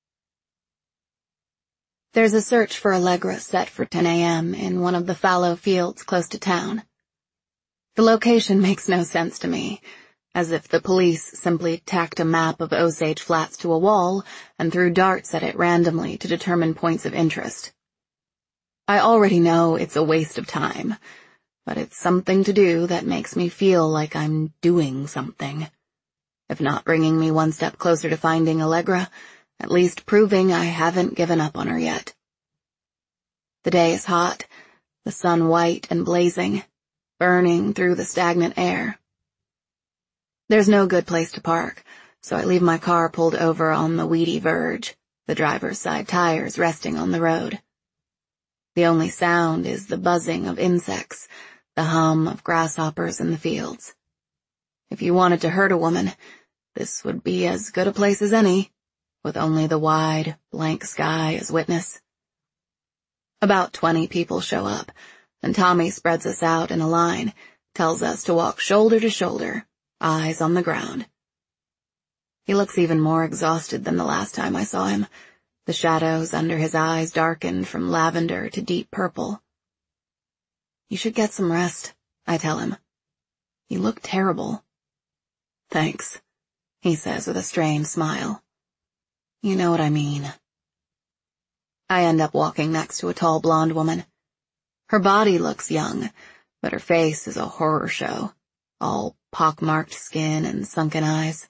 There's a search for Allegra set for ten a.m. in one of the fallow fields close to town. The location makes no sense to me, as if the police simply tacked a map of Osage Flats to a wall and threw darts at it randomly to determine points of interest. I already know it's a waste of time, but it's something to do that makes me feel like I'm doing something. If not bringing me one step closer to finding Allegra, at least proving I haven't given up on her yet. The day is hot, the sun white and blazing, burning through the stagnant air. There's no good place to park, so I leave my car pulled over on the weedy verge, the driver's side tires resting on the road. The only sound is the buzzing of insects, the hum of grasshoppers in the fields. If you wanted to hurt a woman, this would be as good a place as any, with only the wide, blank sky as witness. About twenty people show up, and Tommy spreads us out in a line, tells us to walk shoulder to shoulder, eyes on the ground. He looks even more exhausted than the last time I saw him, the shadows under his eyes darkened from lavender to deep purple. You should get some rest, I tell him. You look terrible. Thanks, he says with a strained smile. You know what I mean. I end up walking next to a tall blonde woman. Her body looks young, but her face is a horror show, all pockmarked skin and sunken eyes.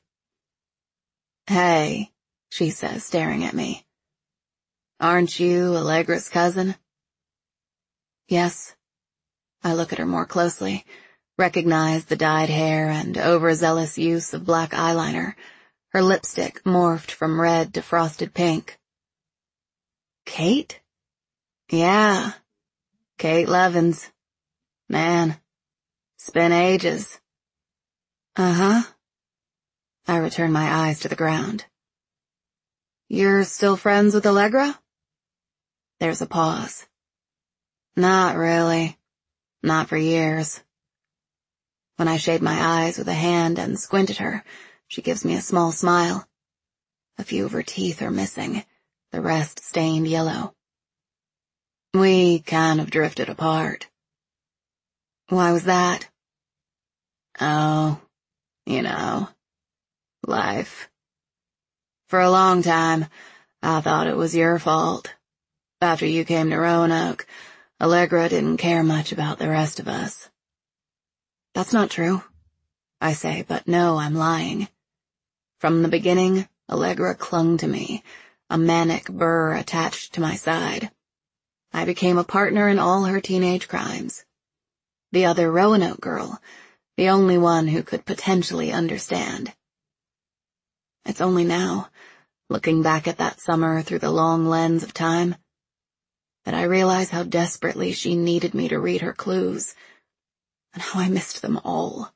Hey, she says, staring at me. Aren't you Allegra's cousin? Yes. I look at her more closely, recognize the dyed hair and overzealous use of black eyeliner, her lipstick morphed from red to frosted pink. Kate? Yeah, Kate Levins. Man, it's been ages. Uh-huh. I return my eyes to the ground. You're still friends with Allegra? There's a pause. Not really. Not for years. When I shade my eyes with a hand and squint at her, she gives me a small smile. A few of her teeth are missing, the rest stained yellow. We kind of drifted apart. Why was that? Oh, you know, life. For a long time, I thought it was your fault. After you came to Roanoke, Allegra didn't care much about the rest of us. That's not true, I say, but no, I'm lying. From the beginning, Allegra clung to me, a manic burr attached to my side. I became a partner in all her teenage crimes. The other Roanoke girl, the only one who could potentially understand. It's only now, looking back at that summer through the long lens of time, that I realize how desperately she needed me to read her clues, and how I missed them all.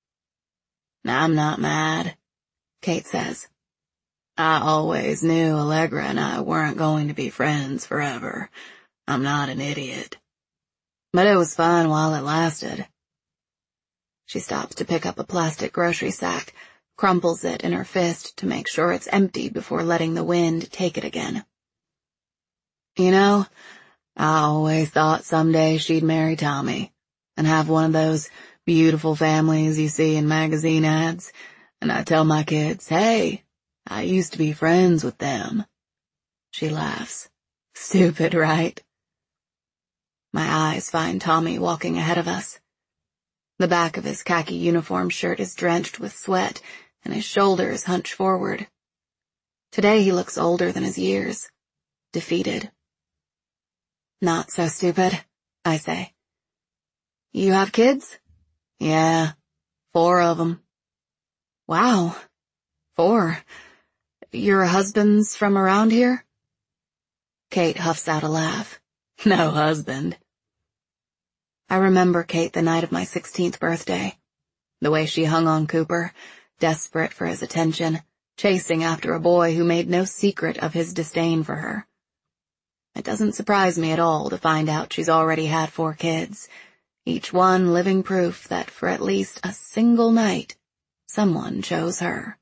"I'm not mad," Kate says. "I always knew Allegra and I weren't going to be friends forever. I'm not an idiot. But it was fun while it lasted." She stops to pick up a plastic grocery sack, crumples it in her fist to make sure it's empty before letting the wind take it again. "You know, I always thought someday she'd marry Tommy and have one of those beautiful families you see in magazine ads, and I tell my kids, hey, I used to be friends with them." She laughs. "Stupid, right?" My eyes find Tommy walking ahead of us. The back of his khaki uniform shirt is drenched with sweat, and his shoulders hunch forward. Today he looks older than his years, defeated. "Not so stupid," I say. "You have kids?" "Yeah, four of them." "Wow, four. Your husband's from around here?" Kate huffs out a laugh. "No husband." I remember Kate the night of my sixteenth birthday. The way she hung on Cooper, desperate for his attention, chasing after a boy who made no secret of his disdain for her. It doesn't surprise me at all to find out she's already had four kids, each one living proof that for at least a single night, someone chose her.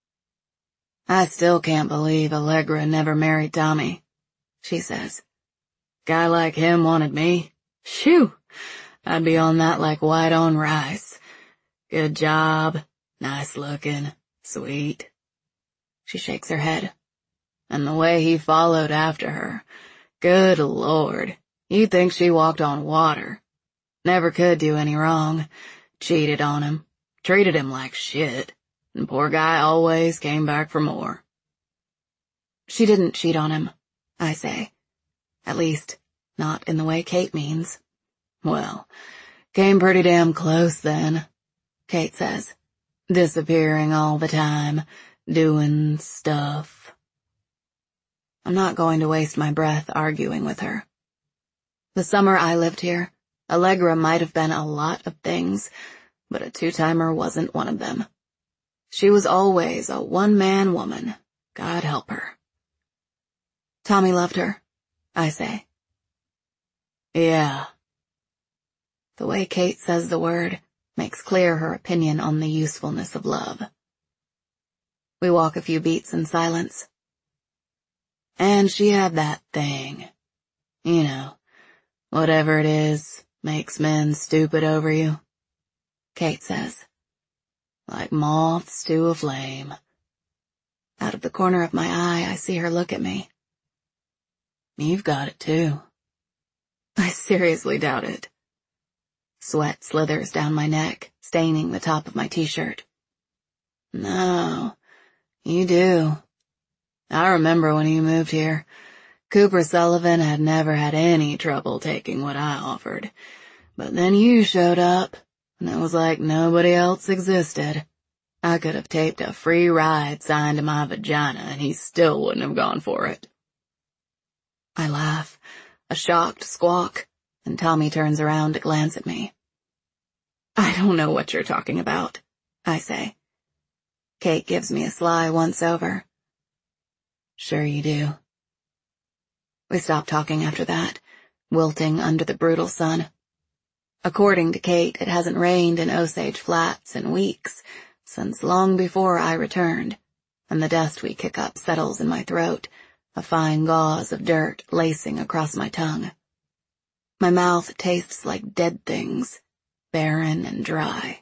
"I still can't believe Allegra never married Tommy," she says. "Guy like him wanted me. Shoo! I'd be on that like white on rice. Good job, nice looking, sweet." She shakes her head. "And the way he followed after her, good Lord, you'd think she walked on water. Never could do any wrong. Cheated on him, treated him like shit, and poor guy always came back for more." "She didn't cheat on him," I say. At least, not in the way Kate means. "Well, came pretty damn close then," Kate says. "Disappearing all the time, doing stuff." I'm not going to waste my breath arguing with her. The summer I lived here, Allegra might have been a lot of things, but a two-timer wasn't one of them. She was always a one-man woman, God help her. "Tommy loved her," I say. "Yeah." The way Kate says the word makes clear her opinion on the usefulness of love. We walk a few beats in silence. "And she had that thing. You know, whatever it is, makes men stupid over you," Kate says. "Like moths to a flame." Out of the corner of my eye, I see her look at me. "You've got it too." I seriously doubt it. Sweat slithers down my neck, staining the top of my t-shirt. "No, you do. I remember when you moved here, Cooper Sullivan had never had any trouble taking what I offered. But then you showed up, and it was like nobody else existed. I could have taped a free ride signed to my vagina, and he still wouldn't have gone for it." I laugh, a shocked squawk, and Tommy turns around to glance at me. "I don't know what you're talking about," I say. Kate gives me a sly once-over. "Sure you do." We stop talking after that, wilting under the brutal sun. According to Kate, it hasn't rained in Osage Flats in weeks, since long before I returned, and the dust we kick up settles in my throat, a fine gauze of dirt lacing across my tongue. My mouth tastes like dead things, barren and dry.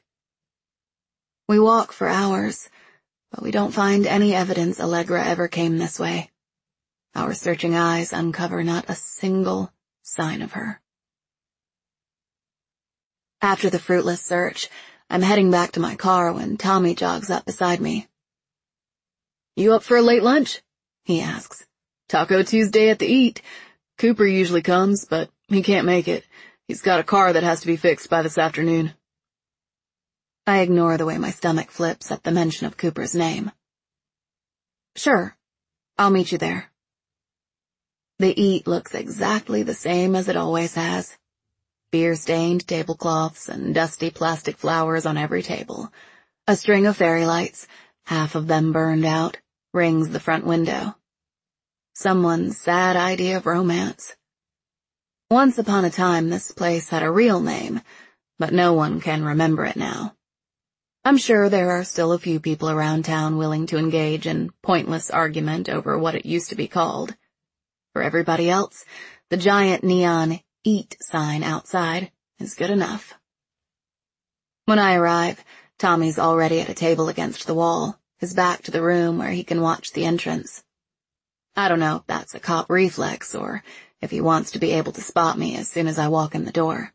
We walk for hours, but we don't find any evidence Allegra ever came this way. Our searching eyes uncover not a single sign of her. After the fruitless search, I'm heading back to my car when Tommy jogs up beside me.
You up for a late lunch? He asks. Taco Tuesday at the Eat. Cooper usually comes, but he can't make it. He's got a car that has to be fixed by this afternoon.
I ignore the way my stomach flips at the mention of Cooper's name. Sure, I'll meet you there. The Eat looks exactly the same as it always has. Beer-stained tablecloths and dusty plastic flowers on every table. A string of fairy lights, half of them burned out, rings the front window. Someone's sad idea of romance. Once upon a time, this place had a real name, but no one can remember it now. I'm sure there are still a few people around town willing to engage in pointless argument over what it used to be called. For everybody else, the giant neon Eat sign outside is good enough. When I arrive, Tommy's already at a table against the wall, his back to the room where he can watch the entrance. I don't know if that's a cop reflex or if he wants to be able to spot me as soon as I walk in the door.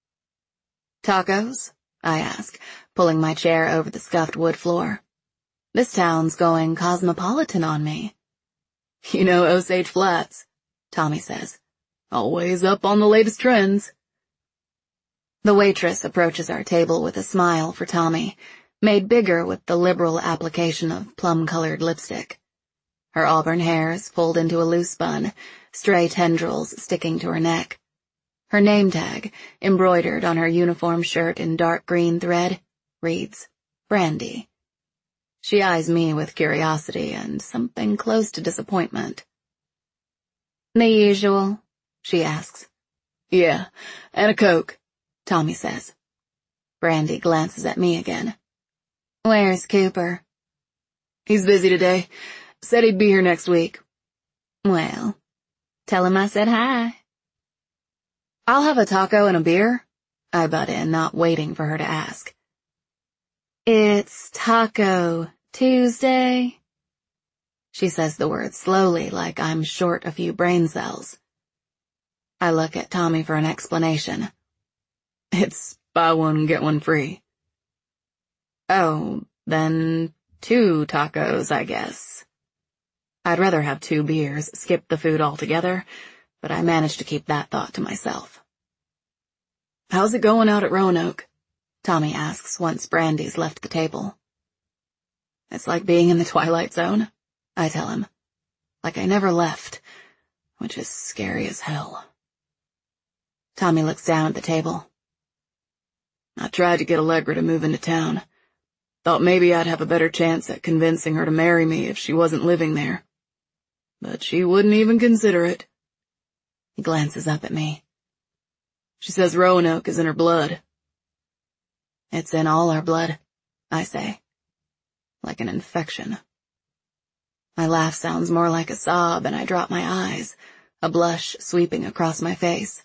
Tacos? I ask, pulling my chair over the scuffed wood floor. This town's going cosmopolitan on me. You know Osage Flats, Tommy says. Always up on the latest trends. The waitress approaches our table with a smile for Tommy, made bigger with the liberal application of plum-colored lipstick. Her auburn hair is pulled into a loose bun, stray tendrils sticking to her neck. Her name tag, embroidered on her uniform shirt in dark green thread, reads, Brandy. She eyes me with curiosity and something close to disappointment. The usual, she asks. Yeah, and a Coke, Tommy says. Brandy glances at me again. Where's Cooper? He's busy today. Said he'd be here next week. Well, tell him I said hi. I'll have a taco and a beer, I butt in, not waiting for her to ask. It's Taco Tuesday. She says the word slowly, like I'm short a few brain cells. I look at Tommy for an explanation. It's buy one, get one free. Oh, then two tacos, I guess. I'd rather have two beers, skip the food altogether, but I managed to keep that thought to myself. How's it going out at Roanoke? Tommy asks once Brandy's left the table. It's like being in the Twilight Zone, I tell him. Like I never left, which is scary as hell. Tommy looks down at the table. I tried to get Allegra to move into town. Thought maybe I'd have a better chance at convincing her to marry me if she wasn't living there. But she wouldn't even consider it. He glances up at me. She says Roanoke is in her blood. It's in all our blood, I say. Like an infection. My laugh sounds more like a sob and I drop my eyes, a blush sweeping across my face.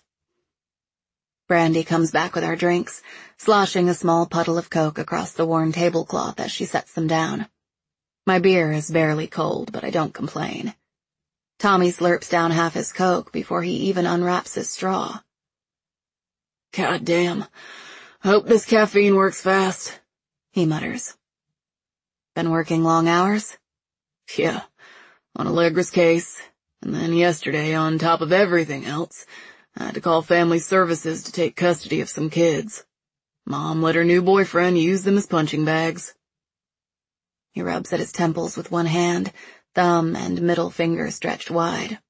Brandy comes back with our drinks, sloshing a small puddle of Coke across the worn tablecloth as she sets them down. My beer is barely cold, but I don't complain. Tommy slurps down half his Coke before he even unwraps his straw. God damn. Hope this caffeine works fast, he mutters. Been working long hours? Yeah, on Allegra's case, and then yesterday, on top of everything else, I had to call family services to take custody of some kids. Mom let her new boyfriend use them as punching bags. He rubs at his temples with one hand, thumb and middle finger stretched wide.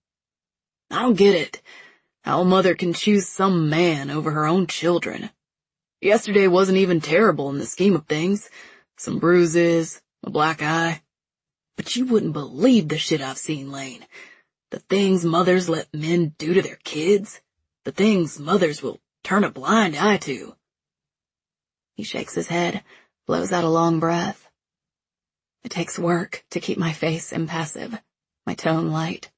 I don't get it. How a mother can choose some man over her own children. Yesterday wasn't even terrible in the scheme of things. Some bruises, a black eye. But you wouldn't believe the shit I've seen, Lane. The things mothers let men do to their kids. The things mothers will turn a blind eye to. He shakes his head, blows out a long breath. It takes work to keep my face impassive, my tone light.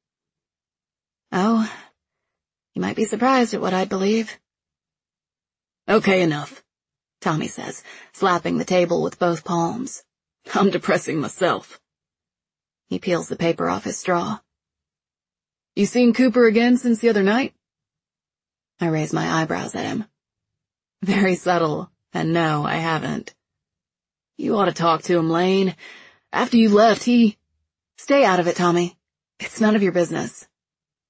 Oh, you might be surprised at what I'd believe. Okay, enough, Tommy says, slapping the table with both palms. I'm depressing myself. He peels the paper off his straw. You seen Cooper again since the other night? I raise my eyebrows at him. Very subtle, and no, I haven't. You ought to talk to him, Lane. After you left, he... Stay out of it, Tommy. It's none of your business.